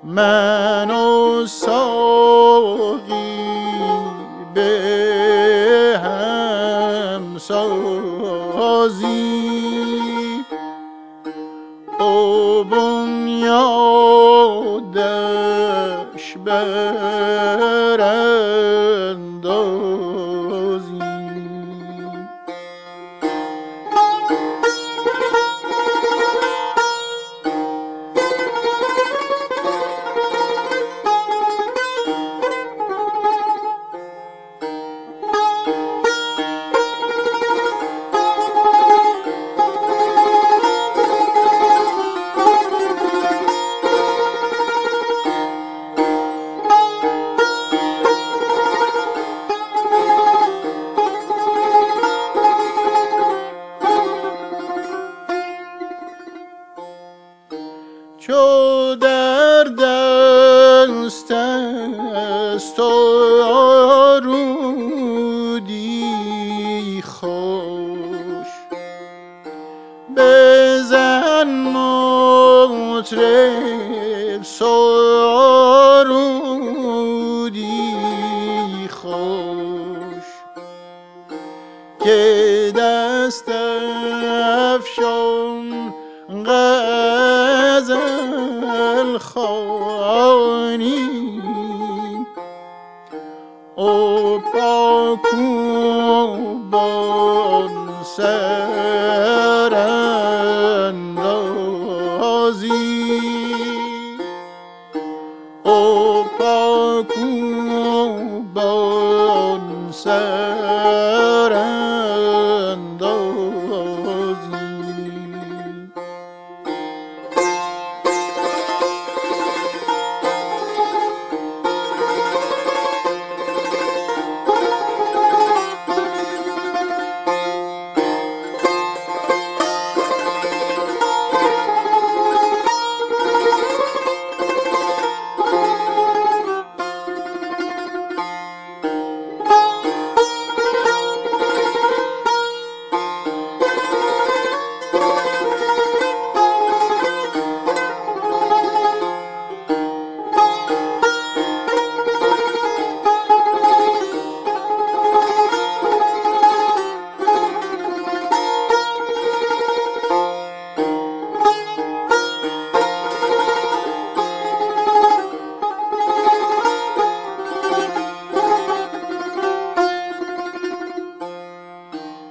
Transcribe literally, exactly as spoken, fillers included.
من و ساقی به هم سازی و بنیادش براندازی. چو در دست است آرودی خوش، بزن مطرب سرودی خوش، که دست افشان غزل خوانی و پاکوبان سراندازی و پاکوبان سراندازی.